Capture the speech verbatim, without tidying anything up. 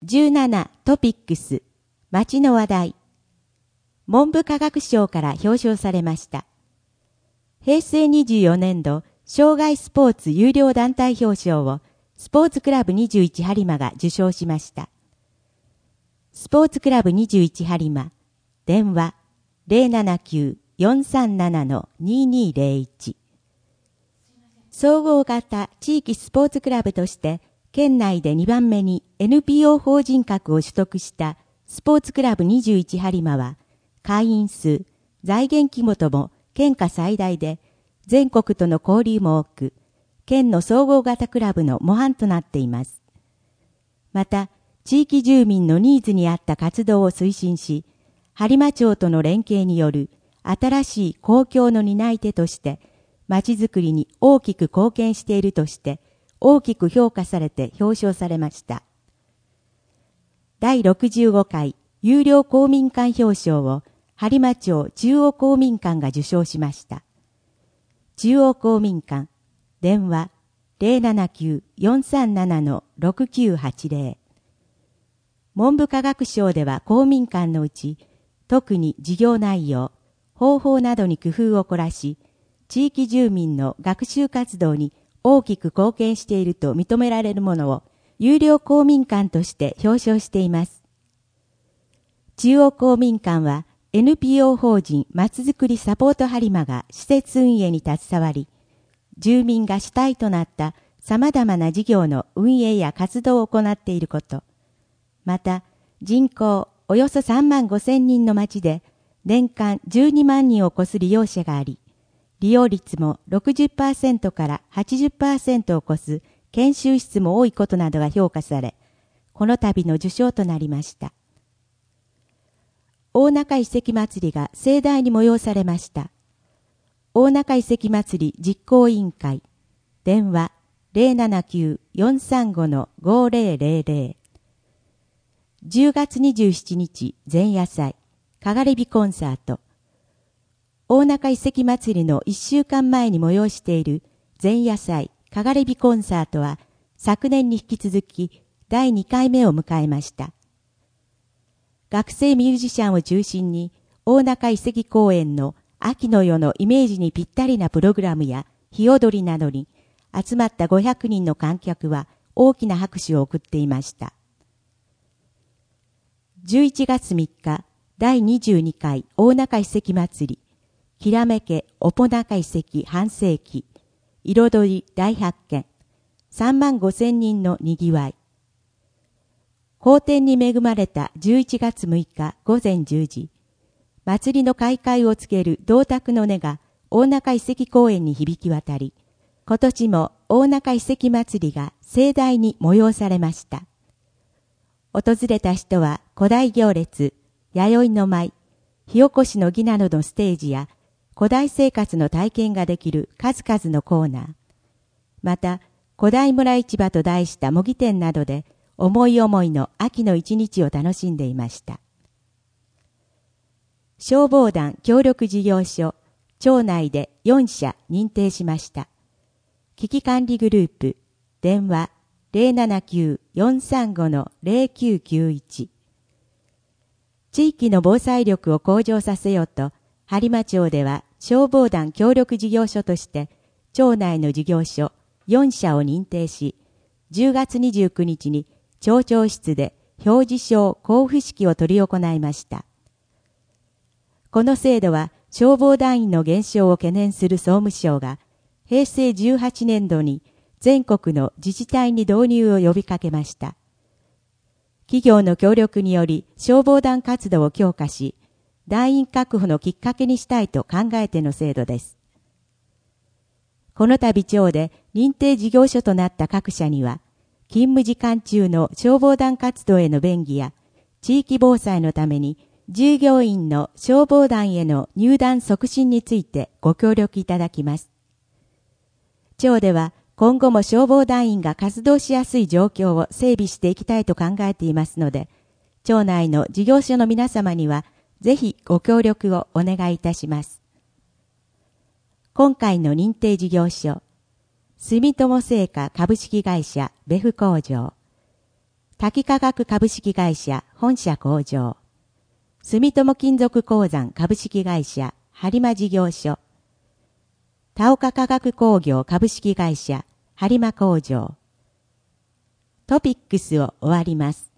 じゅうななトピックス、町の話題。文部科学省から表彰されました。へいせいにじゅうよねんど、障害スポーツ有料団体表彰を、スポーツクラブにじゅういち播磨が受賞しました。スポーツクラブにじゅういち播磨、電話 ゼロななきゅう よんさんなな ににゼロいち。総合型地域スポーツクラブとして、県内でにばんめに エヌピーオー 法人格を取得したスポーツクラブにじゅういち播磨は、会員数、財源規模とも県下最大で、全国との交流も多く、県の総合型クラブの模範となっています。また、地域住民のニーズに合った活動を推進し、播磨町との連携による新しい公共の担い手として、まちづくりに大きく貢献しているとして、大きく評価されて表彰されました。だいろくじゅうごかい有料公民館表彰を播磨町中央公民館が受賞しました。中央公民館、電話 ゼロななきゅう よんさんなな ろくきゅうはちゼロ。文部科学省では公民館のうち、特に事業内容、方法などに工夫を凝らし、地域住民の学習活動に大きく貢献していると認められるものを有料公民館として表彰しています。中央公民館は エヌピーオー 法人まちづくりサポート播磨が施設運営に携わり、住民が主体となった様々な事業の運営や活動を行っていること、また人口およそさんまんごせんにんの町で年間じゅうにまんにんを超す利用者があり、利用率も ろくじゅっパーセント から はちじゅっパーセント を超す研修室も多いことなどが評価され、この度の受賞となりました。大中遺跡祭りが盛大に催されました。大中遺跡祭り実行委員会、電話 ゼロななきゅう よんさんご ごゼロゼロゼロ。じゅうがつにじゅうしちにち前夜祭、かがり火コンサート。大中遺跡祭りのいっしゅうかんまえに催している前夜祭かがり火コンサートは昨年に引き続きだいにかいめを迎えました。学生ミュージシャンを中心に大中遺跡公園の秋の夜のイメージにぴったりなプログラムや火踊りなどに集まったごひゃくにんの観客は大きな拍手を送っていました。じゅういちがつみっかだいにじゅうにかい大中遺跡祭りきらめけおぽなか遺跡半世紀、彩り大発見、さんまんごせんにんのにぎわい。好天に恵まれたじゅういちがつむいかごぜんじゅうじ、祭りの開会を告げる銅鐸の音が大中遺跡公園に響き渡り、今年も大中遺跡祭りが盛大に催されました。訪れた人は古代行列、弥生の舞、火起こしの儀などのステージや、古代生活の体験ができる数々のコーナー、また古代村市場と題した模擬店などで思い思いの秋の一日を楽しんでいました。消防団協力事業所、町内でよんしゃ認定しました。危機管理グループ、電話 ゼロななきゅう よんさんご ゼロきゅうきゅういち。地域の防災力を向上させようと、播磨町では消防団協力事業所として町内の事業所よんしゃを認定し、じゅうがつにじゅうくにちに町長室で表示証交付式を執り行いました。この制度は消防団員の減少を懸念する総務省がへいせいじゅうはちねんどに全国の自治体に導入を呼びかけました。企業の協力により消防団活動を強化し、団員確保のきっかけにしたいと考えての制度です。この度町で認定事業所となった各社には、勤務時間中の消防団活動への便宜や、地域防災のために従業員の消防団への入団促進についてご協力いただきます。町では今後も消防団員が活動しやすい状況を整備していきたいと考えていますので、町内の事業所の皆様には、ぜひご協力をお願いいたします。今回の認定事業所、住友製菓株式会社ベフ工場、 滝化学株式会社本社工場、住友金属鉱山株式会社播磨事業所、田岡化学工業株式会社播磨工場。トピックスを終わります。